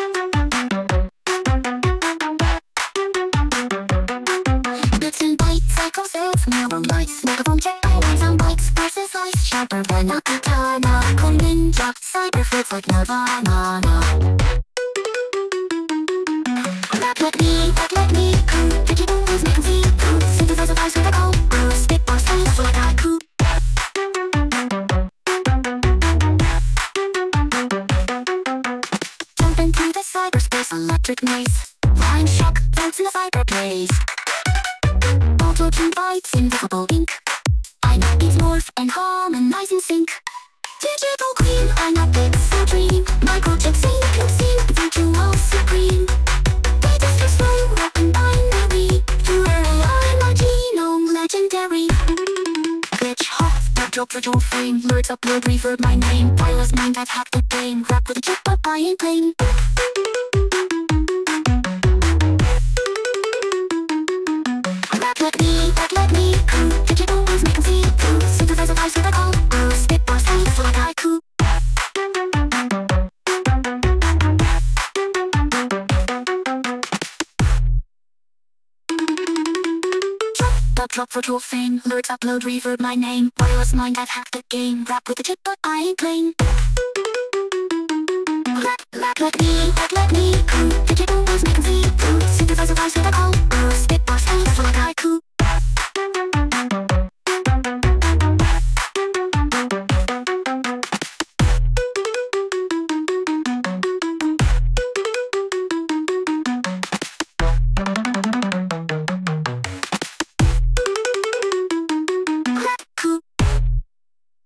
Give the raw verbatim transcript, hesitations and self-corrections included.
Bits and bytes, cycle sales, never lights. Megaphone check always on bikes versus ice. Sharper than a katana. Cool ninja, cyber fits like Nirvana. That let me, that let me cool. Digital moves make 'em see through. Synthesizer vibes with a cold brew. Spitball style, so like haiku. Jump into the cyberspace, electric maze. Line shock, bounce in the cyberblaze. Auto-tune bites, invisible ink. I know beats morph and harmonize in sync. Digital queen, I'm a big dream. Microchip sync, sync, virtual supreme. Data so slow, open binary. Pure A I, my genome legendary. Glitch hot, backdrop virtual frame. Lyrics upload, reverb my name. Wireless mind, I've hacked the game. Rap with a chip, but I ain't playing. That let me, that let me cool. Digital moves make 'em see through. Synthesizer vibes with a cold brew. Spitball style, so like haiku. Drop, drop virtual fame. Lyrics upload, reverb my name. Wireless mind, I've hacked the game. Rap with a chip, but I ain't playing. That, that let me, that let me cool. Digital moves make 'em see through. Synthesizer vibes with